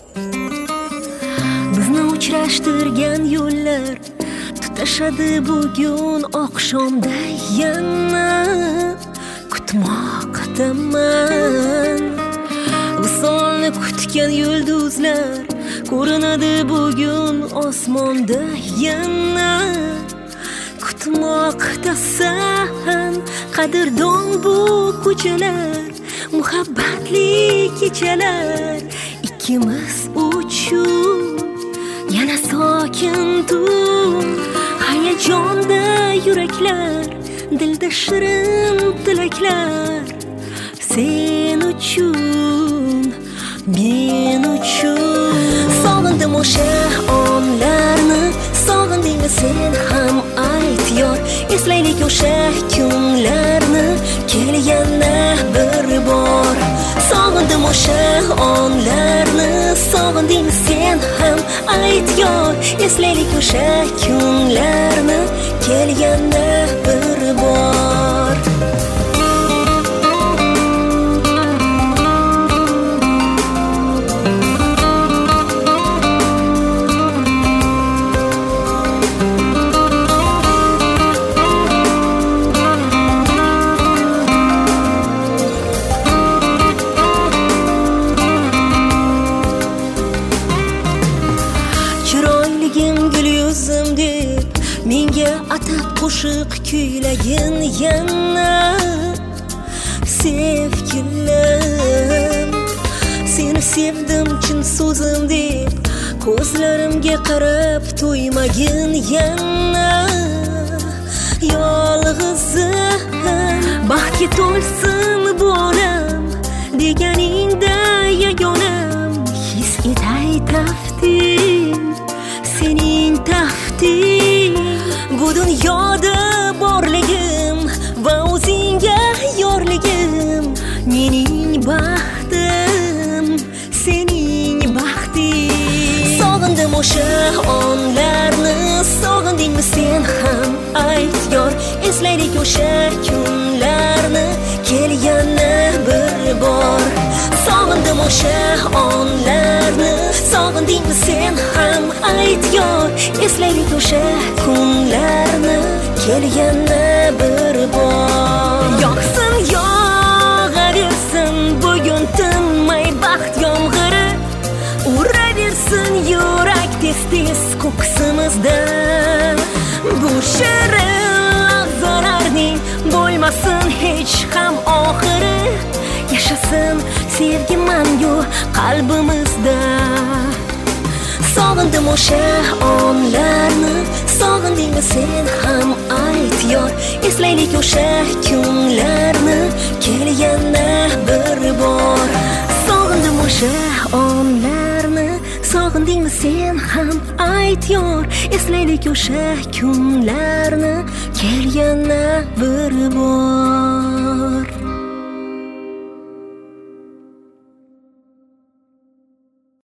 Bizni uchrashtirgan yo'llar tutashadi bugun oqshomda yana kutmoqdaman. Visolni kutgan yulduzlar ko'rinadi bugun osmonda yana kutmoqdasan. Qadrdon bu ko'chalar, muhabbatli kechalar ikkimiz uchun yana sokin tun. Hayajonda yuraklar, dilda shirin tilaklar sen uchun, men uchun. Sog'indim o'sha onlarni, sog'indingmi sen ham ayt yor. Eslaylik o'sha kunlarni, kel yana bir bor. Sog'indim o'sha onlarni, sog'indingmi sen ham ayt yor. Eslaylik o'sha kunlarni, kel yana bir bor. Menga atab qo'shiq kuylagin yana sevgilim. Seni sevdim chin so'zim deb ko'zlarimga qarab to'ymagin yana yolg'izim. Baxtga to'lsin bu olam deganingda yagonam. His etay tafting, sening tafting. Bu dunyoda borligim va o'zingga yorligim. Mening baxtim, sening baxting. Sog'indim o'sha onlarni, sog'indingmi sen ham ayt yor. Eslaylik o'sha kunlarni, kel yana bir bor. Sog'indim o'sha onlarni, sog'indingmi sen ham ayt yor. Eslaylik o'sha kunlarni, kel yana bir bor. Yoqsin yog'aversin bugun tinmay baxt yomg'iri, uraversin yurak tez-tez ko'ksimizda. Bu shirin lahzalarning bo'lmasin hech ham oxiri. Yashasin sevgi mangu qalbimizda. Sog'indim o'sha onlarni, sog'indingmi sen ham ayt yor. Eslaylik o'sha kunlarni, kel yana bir bor. Sog'indim o'sha onlarni, sog'indingmi sen ham ayt yor. Eslaylik o'sha kunlarni, kel yana bir bor.